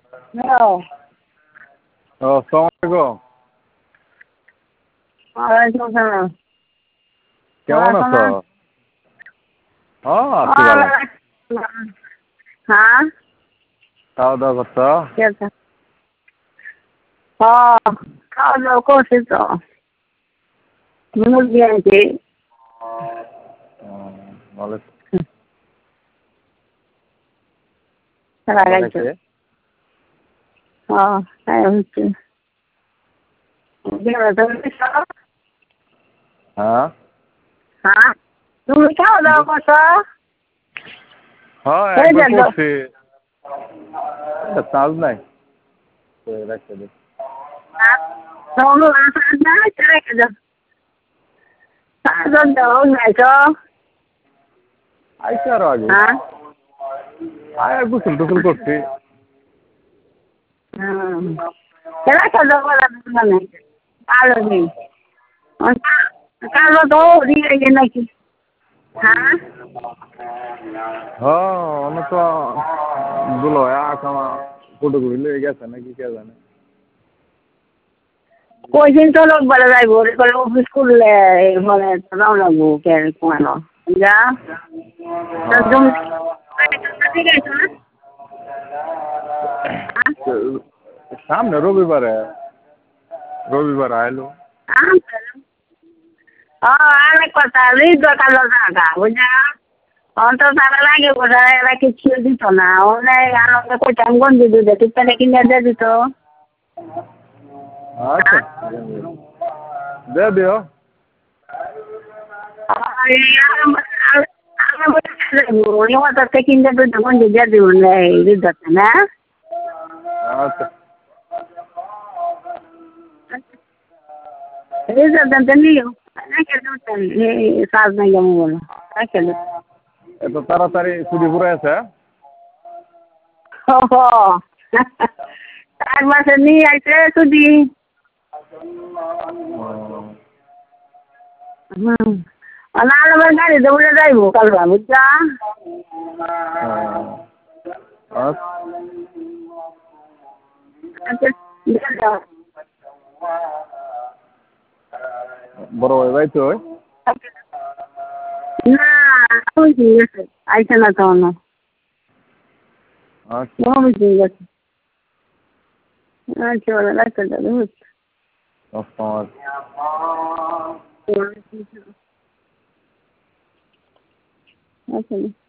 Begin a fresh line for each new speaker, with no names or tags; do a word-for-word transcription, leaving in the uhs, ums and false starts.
Hello.
ও আসসালামু আলাইকুম।
ওয়ালাইকুম আসসালাম।
কেমন আছো? হ্যাঁ আছি ভালো।
হ্যাঁ
খাওয়া দাওয়া করছো?
হ্যাঁ খাওয়া দাওয়া করছি তো, মুরগি আনছি।
ভালো
লাগাইছো? হ্যাঁ তাই হচ্ছে।
হ্যাঁ
হ্যাঁ তুমি খাওয়া দাওয়া করছো?
হ্যাঁ একবার করছি। চার্জ নাই রাখতে দে। আইসা আরো আগে আয় গোসল টোসল করছি।
কালো তো দিয়ে নাকি? হ্যাঁ
হ্যাঁ অনেক তো দুলো আকামা ফটো গুলি লেগে গেছে নাকি কে জানে।
কই দিন তো লোক বলে যাইব করে অফিস করলে মানে দাও লাগবো কে কোনো যা
সামনে রবিবারে রবিবার আইলো।
অনেক কথা দরকার টাকা বুঝা অন্তর টাকা লাগে বোঝায় এরা কিছু দিত না অনেক আনন্দ করতাম গঞ্জি দুধে টিপটা কিনে দিয়ে দিত।
আচ্ছা দে দিও।
কিনতে গঞ্জি দিয়ে দিব না।
আচ্ছা
কাজ নাই যেমন বলো
এত তাড়াতাড়ি ছুটি ঘুরে আছে।
চার মাসে নিয়ে আসে ছুটি। হুম নাহলে আমার গাড়িতে উঠে যাইবো কাল বুঝছা।
বড় ভাই ভাই তো
না আইসে না তো
আচ্ছা
ঠিক আছে। আচ্ছা ওরা রাখতে যাবে বুঝছো। আচ্ছা